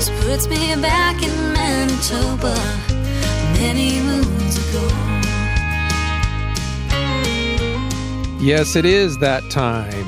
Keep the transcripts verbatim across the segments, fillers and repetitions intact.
This puts me back in Manitoba many moons ago. Yes, it is that time.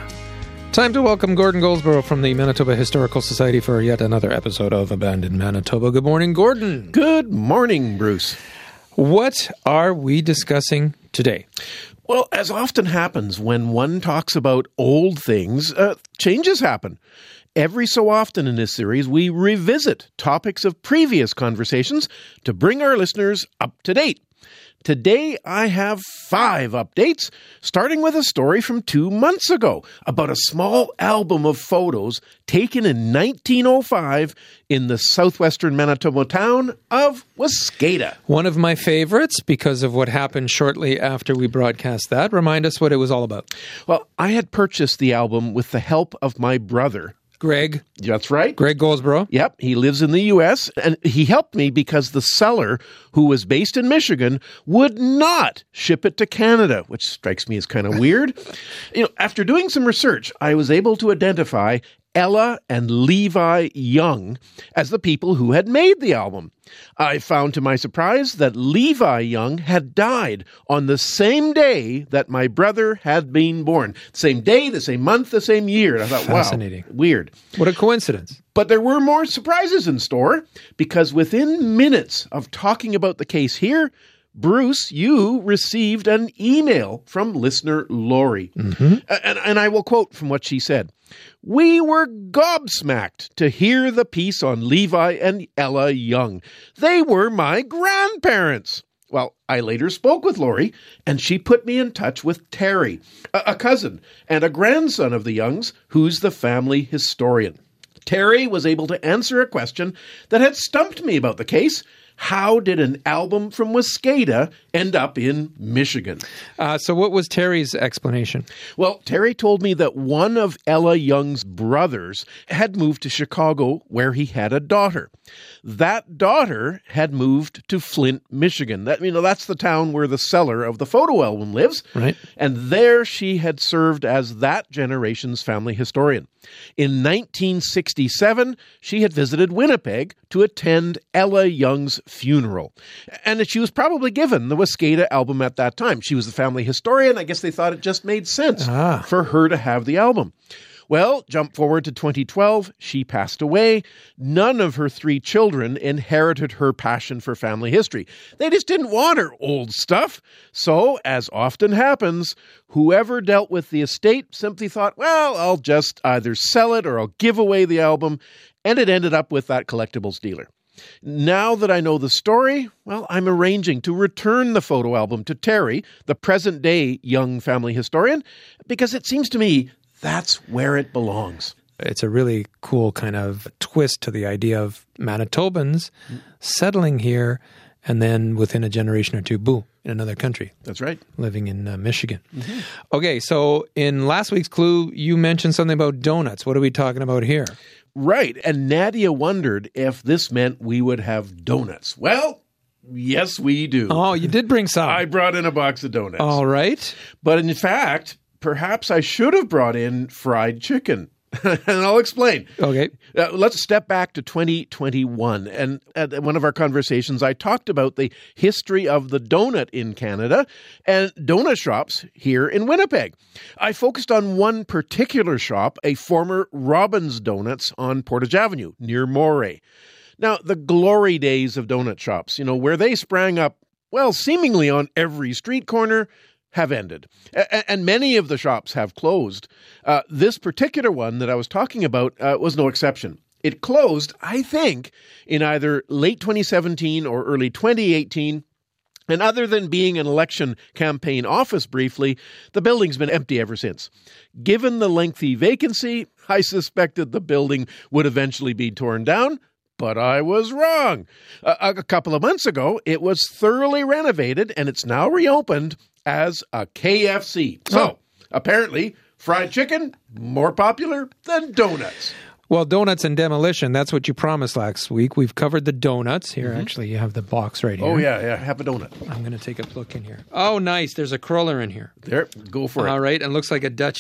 Time to welcome Gordon Goldsboro from the Manitoba Historical Society for yet another episode of Abandoned Manitoba. Good morning, Gordon. Good morning, Bruce. What are we discussing today? Well, as often happens when one talks about old things, uh, changes happen. Every so often in this series, we revisit topics of previous conversations to bring our listeners up to date. Today, I have five updates, starting with a story from two months ago about a small album of photos taken in nineteen oh five in the southwestern Manitoba town of Wascada. One of my favorites because of what happened shortly after we broadcast that. Remind us what it was all about. Well, I had purchased the album with the help of my brother, Greg. That's right. Greg Goldsboro. Yep, he lives in the U S, and he helped me because the seller, who was based in Michigan, would not ship it to Canada, which strikes me as kind of weird. You know, after doing some research, I was able to identify Ella and Levi Young as the people who had made the album. I found to my surprise that Levi Young had died on the same day that my brother had been born. Same day, the same month, the same year. And I thought, Fascinating. Wow, weird. What a coincidence. But there were more surprises in store, because within minutes of talking about the case here, Bruce, you received an email from listener Lori. Mm-hmm. And, and I will quote from what she said. "We were gobsmacked to hear the piece on Levi and Ella Young. They were my grandparents." Well, I later spoke with Lori, and she put me in touch with Terry, a, a cousin and a grandson of the Youngs, who's the family historian. Terry was able to answer a question that had stumped me about the case. How did an album from Wascada end up in Michigan? Uh, so what was Terry's explanation? Well, Terry told me that one of Ella Young's brothers had moved to Chicago, where he had a daughter. That daughter had moved to Flint, Michigan. That, you know, that's the town where the seller of the photo album lives. Right. And there she had served as that generation's family historian. In nineteen sixty-seven, she had visited Winnipeg to attend Ella Young's funeral. And she was probably given the Wascada album at that time. She was the family historian. I guess they thought it just made sense ah. for her to have the album. Well, jump forward to twenty twelve, she passed away. None of her three children inherited her passion for family history. They just didn't want her old stuff. So, as often happens, whoever dealt with the estate simply thought, well, I'll just either sell it or I'll give away the album. And it ended up with that collectibles dealer. Now that I know the story, well, I'm arranging to return the photo album to Terry, the present-day Young family historian, because it seems to me that's where it belongs. It's a really cool kind of twist to the idea of Manitobans settling here and then within a generation or two, boo, in another country. That's right. Living in uh, Michigan. Mm-hmm. Okay, so in last week's Clue, you mentioned something about donuts. What are we talking about here? Right, and Nadia wondered if this meant we would have donuts. Well, yes, we do. Oh, you did bring some. I brought in a box of donuts. All right. But in fact, perhaps I should have brought in fried chicken. And I'll explain. Okay. Uh, let's step back to twenty twenty-one. And at one of our conversations, I talked about the history of the donut in Canada and donut shops here in Winnipeg. I focused on one particular shop, a former Robbins Donuts on Portage Avenue near Moray. Now, the glory days of donut shops, you know, where they sprang up, well, seemingly on every street corner, have ended. A- and many of the shops have closed. Uh, this particular one that I was talking about uh, was no exception. It closed, I think, in either late twenty seventeen or early twenty eighteen. And other than being an election campaign office briefly, the building's been empty ever since. Given the lengthy vacancy, I suspected the building would eventually be torn down, but I was wrong. Uh, a couple of months ago, it was thoroughly renovated, and it's now reopened as a K F C. So, oh. apparently, fried chicken, more popular than donuts. Well, donuts and demolition, that's what you promised last week. We've covered the donuts. Here, mm-hmm. actually, you have the box right here. Oh, yeah, yeah. Have a donut. I'm going to take a look in here. Oh, nice. There's a cruller in here. There, go for it. All right, and looks like a Dutchie.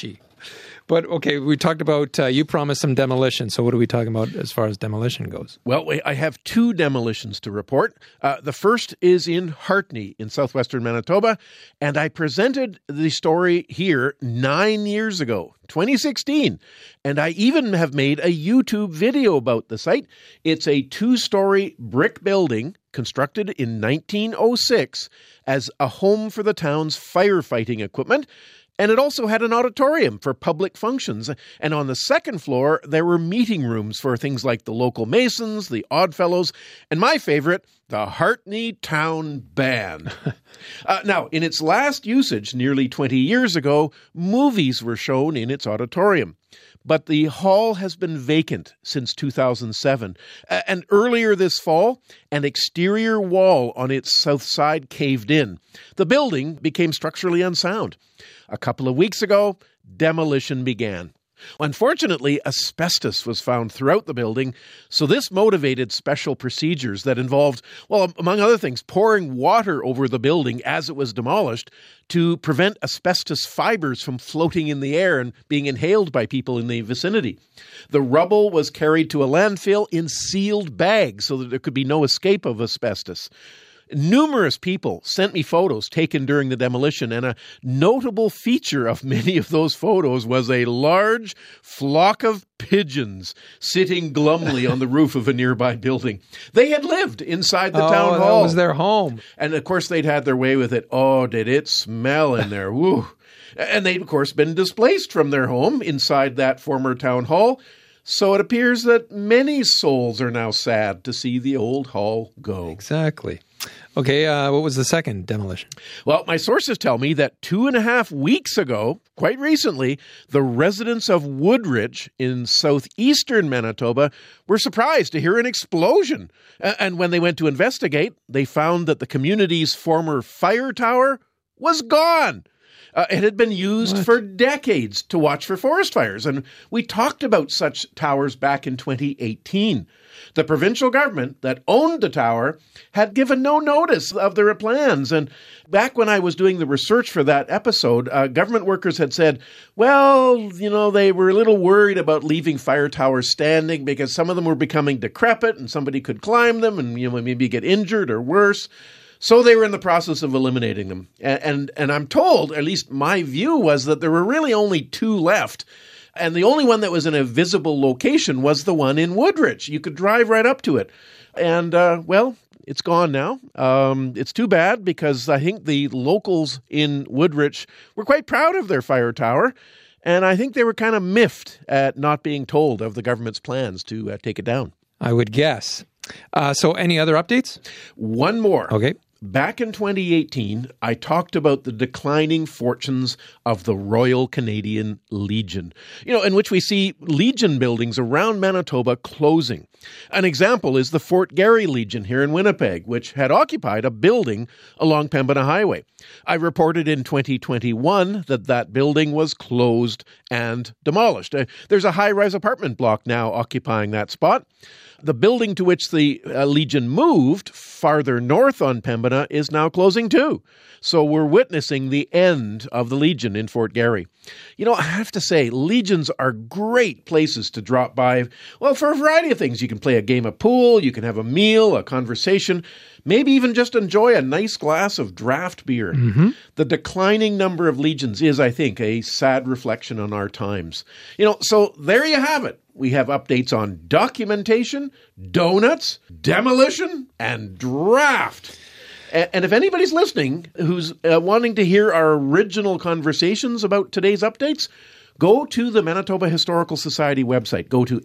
But, okay, we talked about, uh, you promised some demolition. So what are we talking about as far as demolition goes? Well, I have two demolitions to report. Uh, the first is in Hartney in southwestern Manitoba, and I presented the story here nine years ago, twenty sixteen, and I even have made a YouTube video about the site. It's a two-story brick building constructed in nineteen oh six as a home for the town's firefighting equipment. And it also had an auditorium for public functions. And on the second floor, there were meeting rooms for things like the local Masons, the Oddfellows, and my favorite, the Hartney Town Band. uh, now, in its last usage nearly twenty years ago, movies were shown in its auditorium. But the hall has been vacant since two thousand seven. Uh, and earlier this fall, an exterior wall on its south side caved in. The building became structurally unsound. A couple of weeks ago, demolition began. Unfortunately, asbestos was found throughout the building, so this motivated special procedures that involved, well, among other things, pouring water over the building as it was demolished to prevent asbestos fibers from floating in the air and being inhaled by people in the vicinity. The rubble was carried to a landfill in sealed bags so that there could be no escape of asbestos. Numerous people sent me photos taken during the demolition, and a notable feature of many of those photos was a large flock of pigeons sitting glumly on the roof of a nearby building. They had lived inside the oh, town hall. That was their home. And, of course, they'd had their way with it. Oh, did it smell in there. Woo. And they'd, of course, been displaced from their home inside that former town hall. So it appears that many souls are now sad to see the old hall go. Exactly. Okay, uh, what was the second demolition? Well, my sources tell me that two and a half weeks ago, quite recently, the residents of Woodridge in southeastern Manitoba were surprised to hear an explosion. And when they went to investigate, they found that the community's former fire tower was gone. Uh, it had been used what? for decades to watch for forest fires, and we talked about such towers back in twenty eighteen. The provincial government that owned the tower had given no notice of their plans, and back when I was doing the research for that episode, uh, government workers had said, well, you know, they were a little worried about leaving fire towers standing because some of them were becoming decrepit and somebody could climb them and, you know, maybe get injured or worse. So they were in the process of eliminating them. And, and and I'm told, at least my view was that there were really only two left. And the only one that was in a visible location was the one in Woodridge. You could drive right up to it. And, uh, well, it's gone now. Um, it's too bad because I think the locals in Woodridge were quite proud of their fire tower. And I think they were kind of miffed at not being told of the government's plans to uh, take it down. I would guess. Uh, so any other updates? One more. Okay. Back in twenty eighteen, I talked about the declining fortunes of the Royal Canadian Legion, you know, in which we see Legion buildings around Manitoba closing. An example is the Fort Garry Legion here in Winnipeg, which had occupied a building along Pembina Highway. I reported in twenty twenty-one that that building was closed and demolished. Uh, there's a high-rise apartment block now occupying that spot. The building to which the uh, Legion moved, farther north on Pembina, is now closing too. So we're witnessing the end of the Legion in Fort Garry. You know, I have to say, Legions are great places to drop by, well, for a variety of things. You can play a game of pool, you can have a meal, a conversation, maybe even just enjoy a nice glass of draft beer. Mm-hmm. The declining number of Legions is, I think, a sad reflection on our times. You know, so there you have it. We have updates on documentation, donuts, demolition, and draft. And if anybody's listening who's uh, wanting to hear our original conversations about today's updates, go to the Manitoba Historical Society website. Go to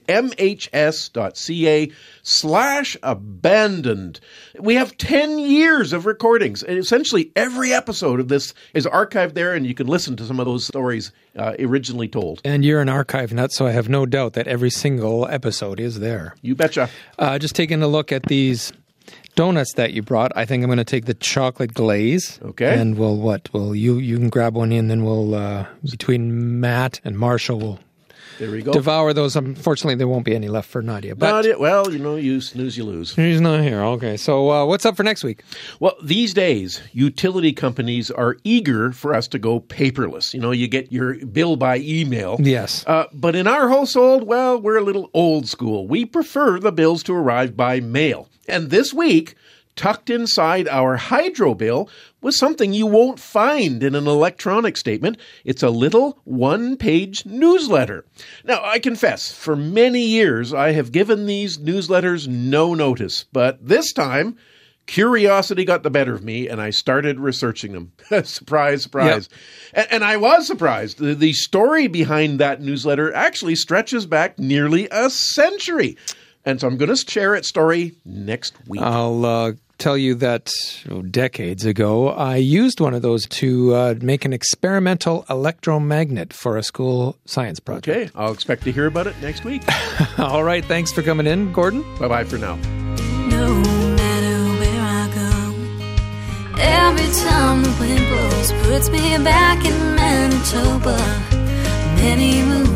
mhs.ca slash abandoned. We have ten years of recordings. And essentially, every episode of this is archived there, and you can listen to some of those stories uh, originally told. And you're an archive nut, so I have no doubt that every single episode is there. You betcha. Uh, just taking a look at these donuts that you brought, I think I'm going to take the chocolate glaze. Okay. And we'll what? Well, you you can grab one in, then we'll uh, between Matt and Marshall, we'll There we go. devour those. Unfortunately, there won't be any left for Nadia. But Not it. Well, you know, you snooze, you lose. he's not here. Okay, so uh, what's up for next week? Well, these days, utility companies are eager for us to go paperless. You know, you get your bill by email. Yes. Uh, but in our household, well, we're a little old school. We prefer the bills to arrive by mail. And this week, tucked inside our hydro bill was something you won't find in an electronic statement. It's a little one-page newsletter. Now, I confess, for many years, I have given these newsletters no notice. But this time, curiosity got the better of me, and I started researching them. Surprise, surprise. Yep. And, and I was surprised. The, the story behind that newsletter actually stretches back nearly a century. And so I'm going to share its story next week. I'll uh, tell you that oh, decades ago, I used one of those to uh, make an experimental electromagnet for a school science project. Okay, I'll expect to hear about it next week. All right, thanks for coming in, Gordon. Bye-bye for now. No matter where I go, every time the wind blows puts me back in Manitoba. Many moons